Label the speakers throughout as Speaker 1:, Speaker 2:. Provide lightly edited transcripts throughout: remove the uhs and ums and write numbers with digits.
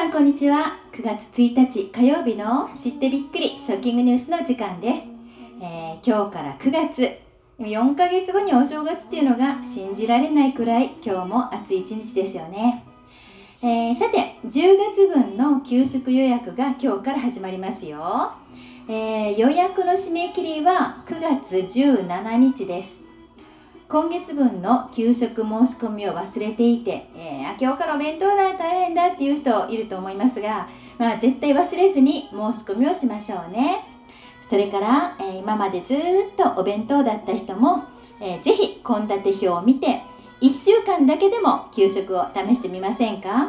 Speaker 1: さんこんにちは。9月1日火曜日の知ってびっくりショッキングニュースの時間です。今日から9月、4ヶ月後にお正月っていうのが信じられないくらい今日も暑い一日ですよね。さて、10月分の給食予約が今日から始まりますよ。予約の締め切りは9月17日です。今月分の給食申し込みを忘れていて、今日からお弁当だ大変だっていう人いると思いますが、絶対忘れずに申し込みをしましょうね。それから、今までずっとお弁当だった人も、ぜひ献立表を見て1週間だけでも給食を試してみませんか？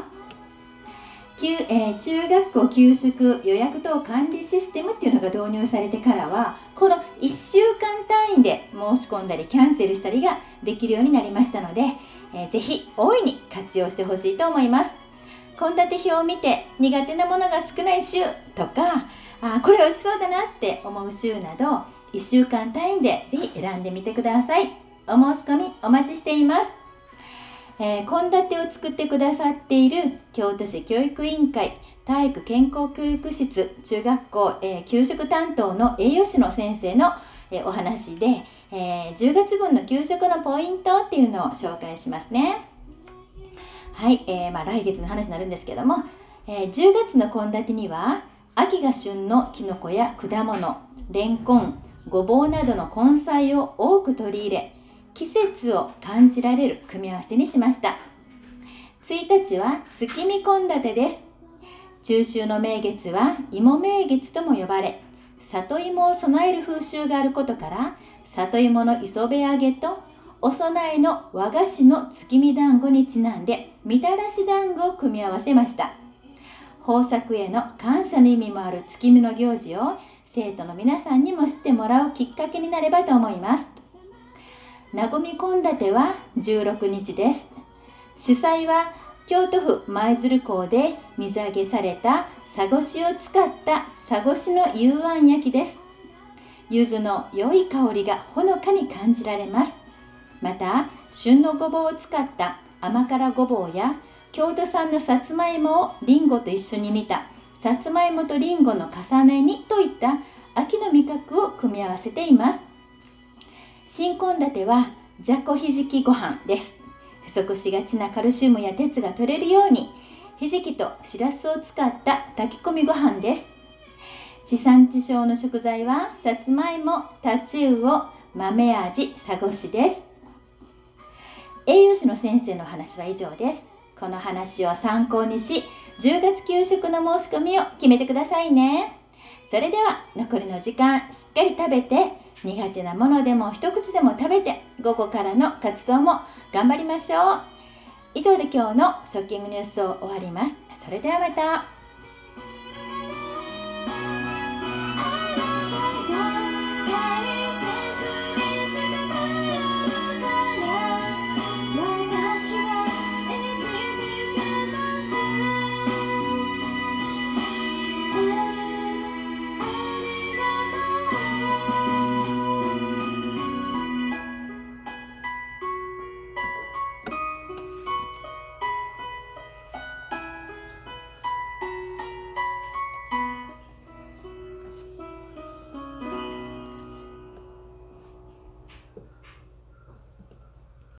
Speaker 1: 中学校給食予約等管理システムっていうのが導入されてからは、この1週間単位で申し込んだりキャンセルしたりができるようになりましたので、ぜひ大いに活用してほしいと思います。献立表を見て苦手なものが少ない週とか、これ美味しそうだなって思う週など1週間単位でぜひ選んでみてください。お申し込みお待ちしています。献立を作ってくださっている京都市教育委員会体育健康教育室中学校、給食担当の栄養士の先生の、お話で、10月分の給食のポイントっていうのを紹介しますね。はい、来月の話になるんですけども、10月の献立には秋が旬のきのこや果物、レンコン、ごぼうなどの根菜を多く取り入れ、季節を感じられる組み合わせにしました。1日は月見献立です。中秋の名月は芋名月とも呼ばれ、里芋を備える風習があることから、里芋の磯辺揚げとお供えの和菓子の月見団子にちなんでみたらし団子を組み合わせました。豊作への感謝の意味もある月見の行事を生徒の皆さんにも知ってもらうきっかけになればと思います。なごみ献立は16日です。主菜は京都府舞鶴港で水揚げされた佐越しを使った佐越しの幽庵焼きです。柚子の良い香りがほのかに感じられます。また、旬のごぼうを使った甘辛ごぼうや京都産のさつまいもをりんごと一緒に煮たさつまいもとりんごの重ね煮といった秋の味覚を組み合わせています。新献立はじゃこひじきご飯です。不足しがちなカルシウムや鉄が取れるように、ひじきとしらすを使った炊き込みご飯です。地産地消の食材はさつまいも、タチウオ、豆味、佐越しです。栄養士の先生の話は以上です。この話を参考にし、10月給食の申し込みを決めてくださいね。それでは残りの時間しっかり食べて、苦手なものでも一口でも食べて、午後からの活動も頑張りましょう。以上で今日のショッキングニュースを終わります。それではまた。